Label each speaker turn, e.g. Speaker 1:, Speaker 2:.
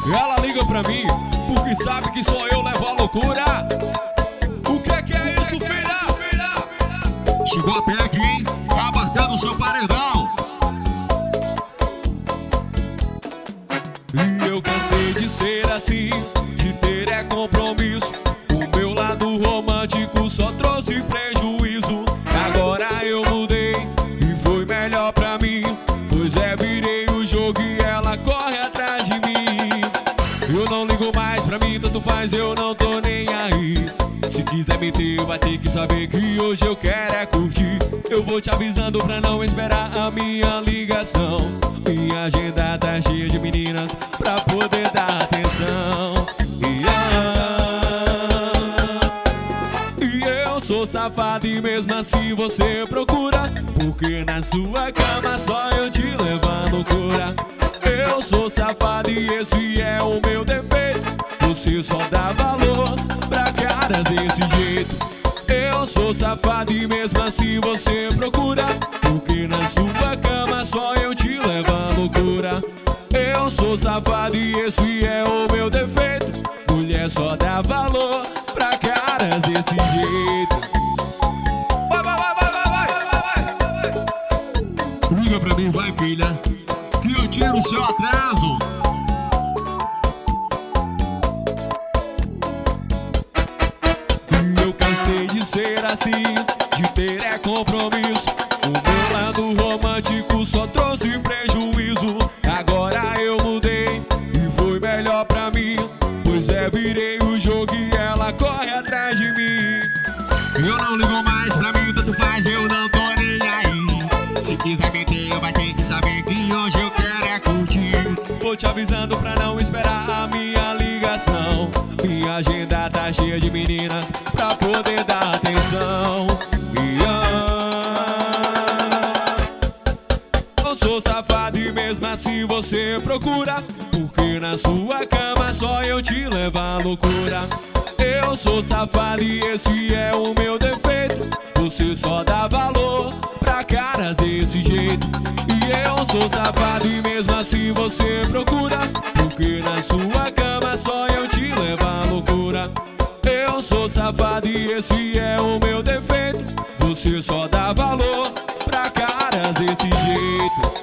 Speaker 1: Ela liga pra mim porque sabe que só eu levo a loucura. O que é isso, filha?
Speaker 2: Chegou até aqui, hein? Abarcando o seu paredão.
Speaker 1: E eu cansei de ser assim, de ter compromisso. O meu lado romântico só trouxe prejuízo. Agora eu mudei e foi melhor pra mim, pois virei o jogo e ela corre atrás de mim. Eu não ligo mais pra mim, tanto faz, eu não tô nem aí. Se quiser meter, vai ter que saber que hoje eu quero curtir. Eu vou te avisando pra não esperar a minha ligação. Minha agenda tá cheia de meninas pra poder dar atenção. E eu sou safado e mesmo assim você procura, porque na sua cama só eu te levo à loucura. Eu sou safado e esse é o meu defeito. Você só dá valor pra cara desse jeito. Eu sou safado e mesmo assim você procura, porque na sua cama só eu te levo à loucura. Eu sou safado e esse é o meu defeito. Mulher só dá valor pra caras desse jeito.
Speaker 2: Liga pra mim, vai, filha, que eu tiro o seu atraso.
Speaker 1: Eu cansei de ser assim, de ter compromisso. O meu lado romântico só trouxe prejuízo. Agora eu mudei e foi melhor pra mim, pois virei o jogo e ela corre atrás de mim.
Speaker 2: Eu não ligo mais pra mim, tanto faz, eu não tô nem aí. Se quiser meter, vai ter que saber que hoje eu quero curtir.
Speaker 1: Vou te avisando pra não esperar a minha ligação. Minha agenda tá cheia de meninas pra poder dar atenção. Eu sou safado e mesmo assim você procura, porque na sua cama só eu te levo à loucura. Eu sou safado e esse é o meu defeito. Você só dá valor pra caras desse jeito. E eu sou safado e mesmo assim você procura, porque na sua cama só eu te levo à loucura. Eu sou safado e esse é o meu defeito. Você só dá valor pra caras desse jeito.